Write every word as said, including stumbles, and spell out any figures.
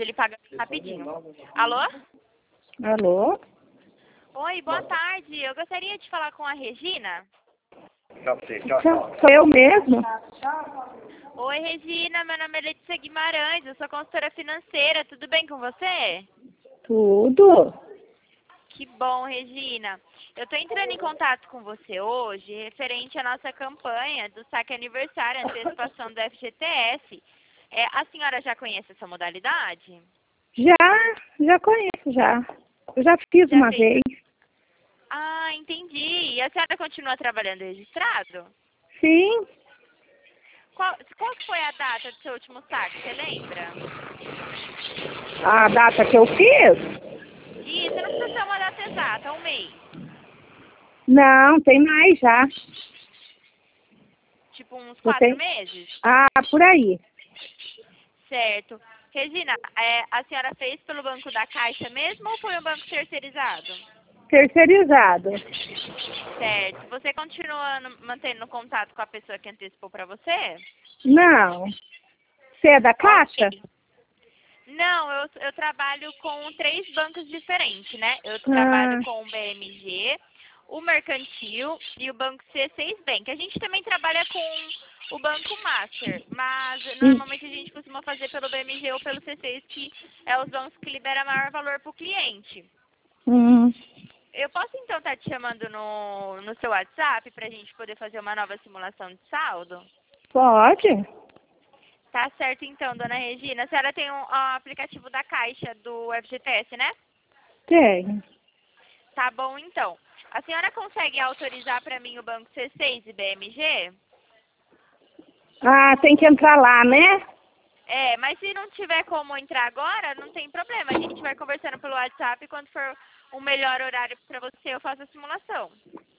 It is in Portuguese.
ele paga rapidinho. Alô? Alô? Oi, boa tarde. Eu gostaria de falar com a Regina. Sou eu mesmo? Oi, Regina. Meu nome é Letícia Guimarães. Eu sou consultora financeira. Tudo bem com você? Tudo. Que bom, Regina. Eu estou entrando em contato com você hoje referente à nossa campanha do saque aniversário, antecipação do F G T S. É, a senhora já conhece essa modalidade? Já, já conheço, já. Eu já fiz Já uma fez? vez. Ah, entendi. E a senhora continua trabalhando registrado? Sim. Qual, qual foi a data do seu último saque? Você lembra? A data que eu fiz? Isso, não precisa ser uma data exata, um mês. Não, tem mais já. Tipo uns Eu quatro tenho... meses? Ah, por aí. Certo. Regina, é, a senhora fez pelo Banco da Caixa mesmo ou foi um banco terceirizado? Terceirizado. Certo. Você continua no- mantendo contato com a pessoa que antecipou para você? Não. Você é da Caixa? Ok. Não, eu, eu trabalho com três bancos diferentes, né? Eu Ah, trabalho com o B M G, o Mercantil e o Banco C seis Bank. A gente também trabalha com o Banco Master, mas normalmente a gente costuma fazer pelo B M G ou pelo C seis, que é os bancos que liberam maior valor para o cliente. hum, Eu posso então estar te chamando no, no seu WhatsApp para a gente poder fazer uma nova simulação de saldo? pode? Tá certo então, dona Regina. A senhora tem um, um aplicativo da Caixa do F G T S, né? Tem. Tá bom então. A senhora consegue autorizar para mim o Banco C seis e B M G? Ah, tem que entrar lá, né? É, mas se não tiver como entrar agora, não tem problema. A gente vai conversando pelo WhatsApp e quando for o melhor horário para você, eu faço a simulação.